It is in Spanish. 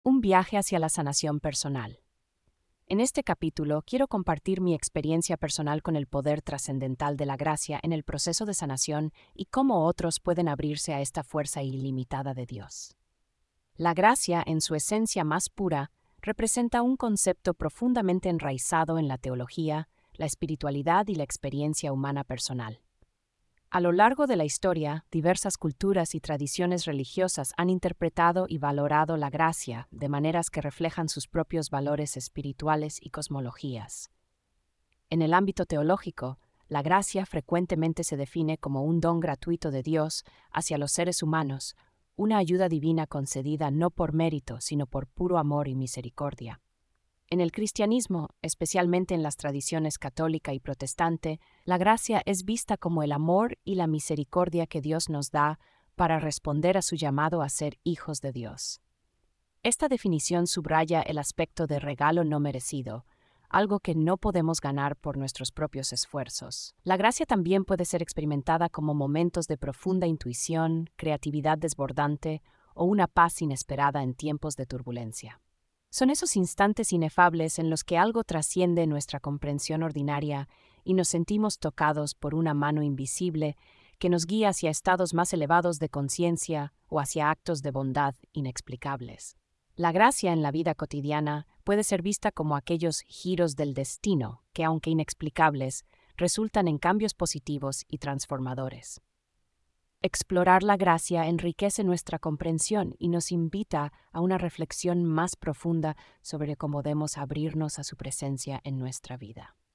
Un viaje hacia la sanación personal. En este capítulo quiero compartir mi experiencia personal con el poder trascendental de la gracia en el proceso de sanación y cómo otros pueden abrirse a esta fuerza ilimitada de Dios. La gracia, en su esencia más pura, representa un concepto profundamente enraizado en la teología, la espiritualidad y la experiencia humana personal. A lo largo de la historia, diversas culturas y tradiciones religiosas han interpretado y valorado la gracia de maneras que reflejan sus propios valores espirituales y cosmologías. En el ámbito teológico, la gracia frecuentemente se define como un don gratuito de Dios hacia los seres humanos, una ayuda divina concedida no por mérito, sino por puro amor y misericordia. En el cristianismo, especialmente en las tradiciones católica y protestante, la gracia es vista como el amor y la misericordia que Dios nos da para responder a su llamado a ser hijos de Dios. Esta definición subraya el aspecto de regalo no merecido, algo que no podemos ganar por nuestros propios esfuerzos. La gracia también puede ser experimentada como momentos de profunda intuición, creatividad desbordante o una paz inesperada en tiempos de turbulencia. Son esos instantes inefables en los que algo trasciende nuestra comprensión ordinaria y nos sentimos tocados por una mano invisible que nos guía hacia estados más elevados de conciencia o hacia actos de bondad inexplicables. La gracia en la vida cotidiana puede ser vista como aquellos giros del destino que, aunque inexplicables, resultan en cambios positivos y transformadores. Explorar la gracia enriquece nuestra comprensión y nos invita a una reflexión más profunda sobre cómo podemos abrirnos a su presencia en nuestra vida.